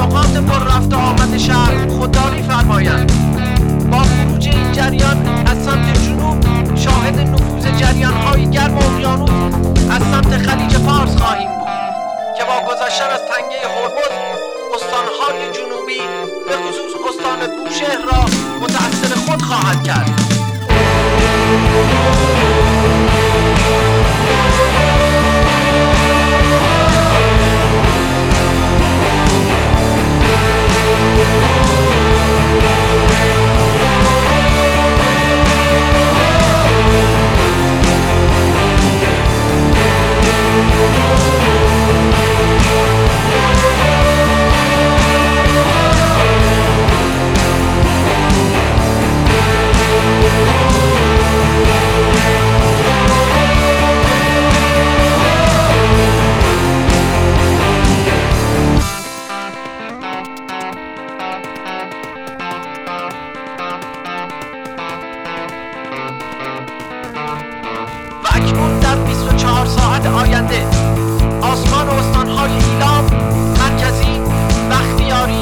اتفاقات پر رفت آمد شهر خودداری فرمایند. با خروج این جریان از سمت جنوب شاهد نفوذ جریان‌های گرم اقیانوس از سمت خلیج فارس خواهیم بود که با گذشتن از تنگه هرمز استان‌های جنوبی به خصوص استان بوشهر را متأثر خود خواهد کرد. اکنون در 24 ساعت آینده آسمان استان‌های ایلام، مرکزی، بختیاری،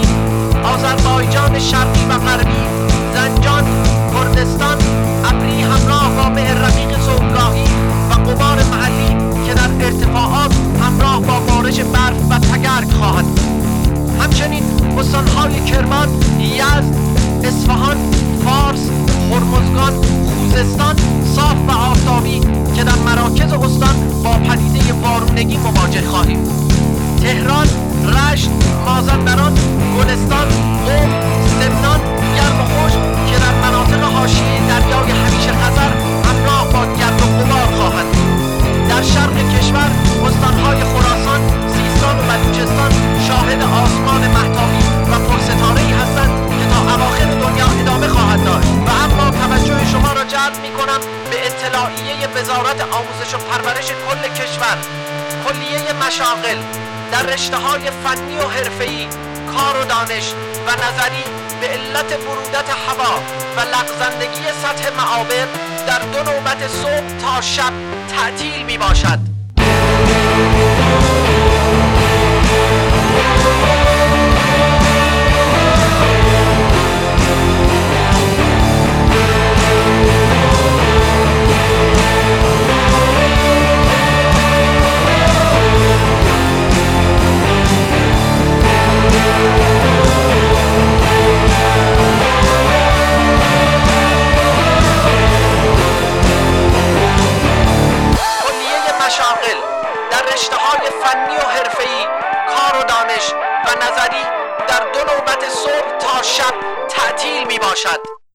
آذربایجان شرقی و غربی، زنجان، کردستان، ابری همراه با مه رقیق صبحگاهی و غبار محلی که در ارتفاعات همراه با بارش برف و تگرگ خواهد بود. همچنین استان‌های کرمان، یزد، اصفهان، فارس، هرمزگان، خوزستان صاف و آفتابی که در مراکز استان با پدیده بارونگی مواجه خواهیم بود. تهران، رشت، مازندران، گلستان، قم، سمنان گرم و خشک که در مناطق حاشیه دریای همیشه خزر همراه با گرد و غبار خواهد بود. در شرق کشور استان‌های خراسان، سیستان و بلوچستان شاهد آسمان مهتابی و پرستاره‌ای هستند که تا اواخر دنیا ادامه خواهد داشت. و اما توجه شما را جلب می‌کنم به اطلاعیه وزارت آموزش و پرورش کل کشور. کلیه مشاغل در رشته‌های فنی و حرفه‌ای، کار و دانش و نظری به علت برودت هوا و لغزندگی سطح معابر در 2 نوبت صبح تا شب تعطیل می باشد. مشاغل در رشته‌های فنی و حرفه‌ای، کار و دانش و نظری در 2 نوبت صبح تا شب تعطیل می باشد.